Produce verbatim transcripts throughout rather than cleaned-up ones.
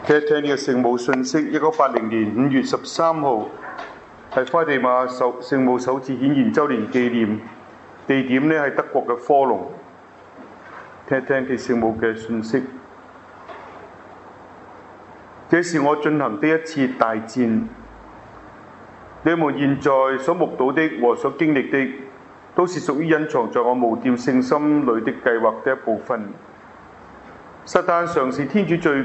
聽聽呢個聖母信息，一九八零年五月十三號係花地瑪首聖母首次顯現週年紀念，地點呢係德國嘅科隆。聽聽佢聖母嘅信息。這是我進行的一次大戰，你們現在所目睹的和所經歷的，都是屬於隱藏在我無玷聖心裏的計劃的一部分。撒旦常是天主最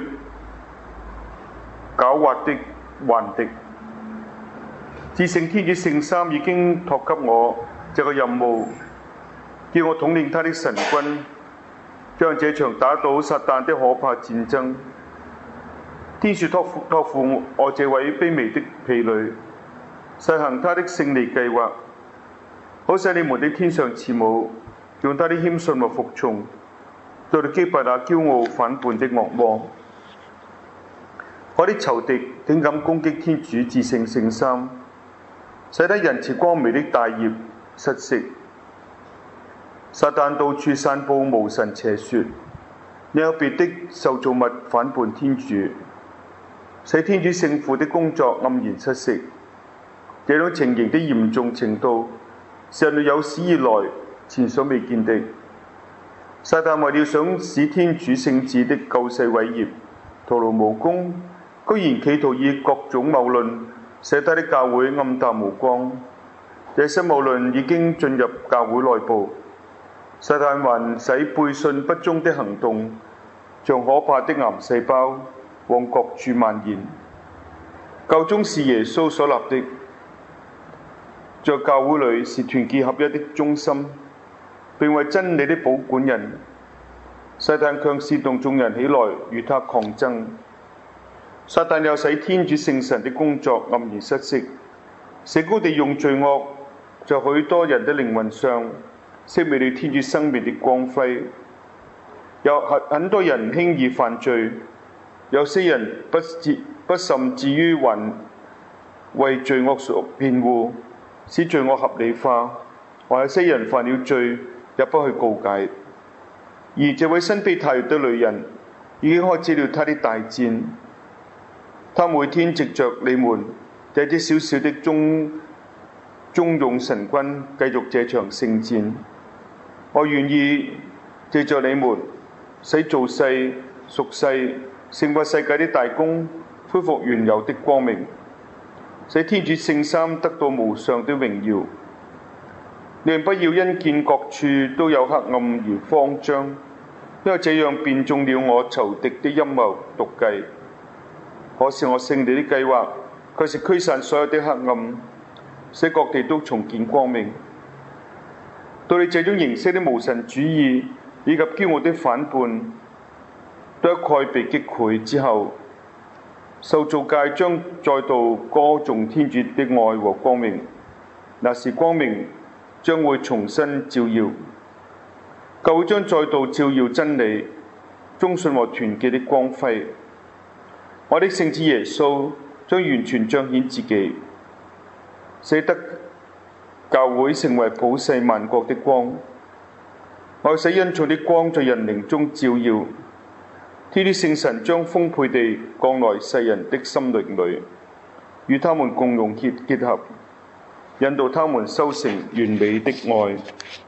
狡猾的患敵，至聖天主聖三已經託給我這個任務，叫我統領他的神軍，將這場打倒撒旦的可怕戰爭。天主託付託付我這位卑微的婢女，實行他的勝利計劃，好使你們的天上慈母用他的謙遜和服從，到嚟擊敗那驕傲反叛的惡魔。我的仇敵竟敢攻擊天主至聖聖三，使得仁慈光明的大業失色。撒旦到處散佈無神邪說，又有別的受造物反叛天主，使天主聖父的工作黯然失色。這種情形的嚴重程度，是人類有史以來前所未見的。撒旦為了想使天主聖子的救世偉業徒勞無功，居然企圖以各種謬論使他的教會暗淡無光。這些謬論已經進入教會內部，撒旦還使背信不忠的行動像可怕的癌細胞往各處蔓延。教宗是耶穌所立的，在教會裏是團結合一的中心，並為真理的保管人。撒旦卻煽動眾人起來與他抗爭。撒旦又使天主聖神的工作黯然失色，死高地用罪惡在許多人的靈魂上熄滅了天主生命的光輝。有很多人輕易犯罪，有些人不至不甚至於還為罪惡所辯護，使罪惡合理化，還有些人犯了罪也不去告解。而這位身披太陽的女人已經開始了她的大戰。她每天藉着你們這啲小小的忠忠勇神軍繼續這場聖戰。我願意藉着你們，使造世屬世勝過世界的大功恢復原有的光明，使天主聖三得到無上的榮耀。你們不要因見各處都有黑暗而慌張，因為這樣便中了我仇敵的陰謀毒計。可是我勝利的計劃卻是驅散所有的黑暗，使各地都重見光明。對你這種形式的無神主義以及驕傲的反叛都一概被擊潰之後，受造界將再度歌頌天主的愛和光明。那時光明將會重新照耀，教會將再度照耀真理、忠信和團結的光輝。我的聖子耶穌將完全彰顯自己，使得教會成為普世萬國的光。我使恩寵的光在人靈中照耀，天主聖神將豐沛地降來世人的心靈裏，與他們共融結結合，引導他們修成完美的愛。